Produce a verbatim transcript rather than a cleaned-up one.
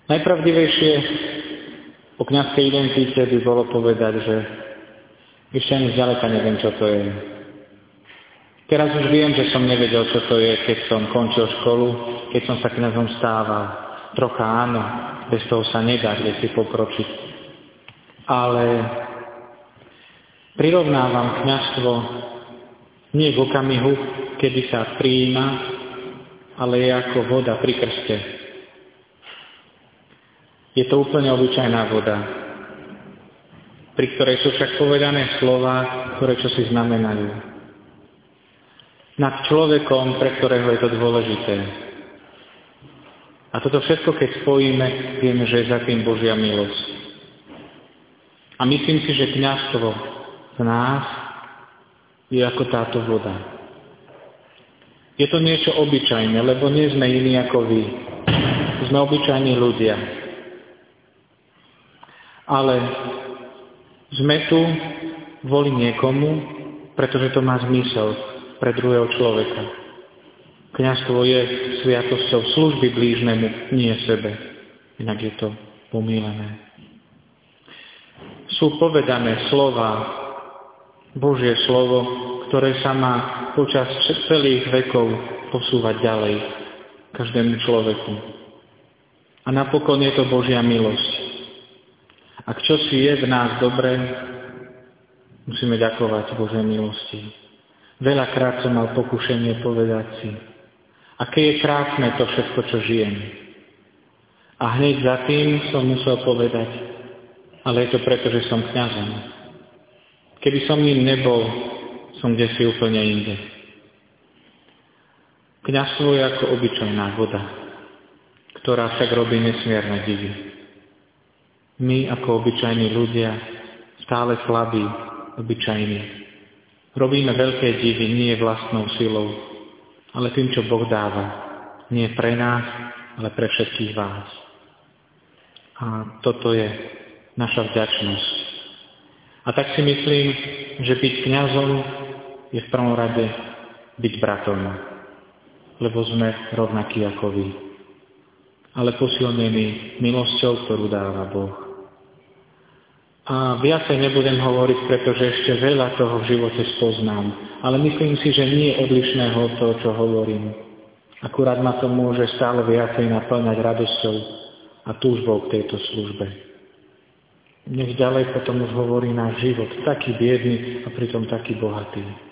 Najpravdivejšie o kňazskej identite by bolo povedať, že ešte ani zďaleka neviem, čo to je. Teraz už viem, že som nevedel, čo to je, keď som končil školu, keď som sa kňazom stával. Trocha áno, bez toho sa nedá kde si pokročiť. Ale prirovnávam kňazstvo nie k okamihu, kedy sa prijíma, ale je ako voda pri krste. Je to úplne obyčajná voda, pri ktorej sú však povedané slová, ktoré čosi znamenajú. Nad človekom, pre ktorého je to dôležité. A toto všetko, keď spojíme, vieme, že je za tým Božia milosť. A myslím si, že kňazstvo v nás je ako táto voda. Je to niečo obyčajné, lebo nie sme iní ako vy. Sme obyčajní ľudia. Ale sme tu kvôli niekomu, pretože to má zmysel pre druhého človeka. Kňazstvo je sviatosťou služby blížnemu, nie sebe. Inak je to pomýlené. Sú povedané slova, Božie slovo, ktoré sa má počas celých vekov posúvať ďalej každému človeku. A napokon je to Božia milosť. Ak čosi je v nás dobré, musíme ďakovať Božej milosti. Veľakrát som mal pokušenie povedať si, aké je krásne to všetko, čo žijem. A hneď za tým som musel povedať, ale je to preto, že som kňazom. Keby som ním nebol, som kdesi úplne inde. Kňazstvo je ako obyčajná voda, ktorá však robí nesmierne divy. My ako obyčajní ľudia, stále slabí, obyčajní, robíme veľké divy nie vlastnou silou, ale tým, čo Boh dáva. Nie pre nás, ale pre všetkých vás. A toto je naša vďačnosť. A tak si myslím, že byť kňazom je v prvom rade byť bratom, lebo sme rovnakí ako vy, ale posilnení milosťou, ktorú dáva Boh. A viacej nebudem hovoriť, pretože ešte veľa toho v živote spoznám, ale myslím si, že nie je odlišného od toho, čo hovorím. Akurát ma to môže stále viacej naplňať radosťou a túžbou k tejto službe. Nech ďalej potom už hovorí náš život, taký biedný a pritom taký bohatý.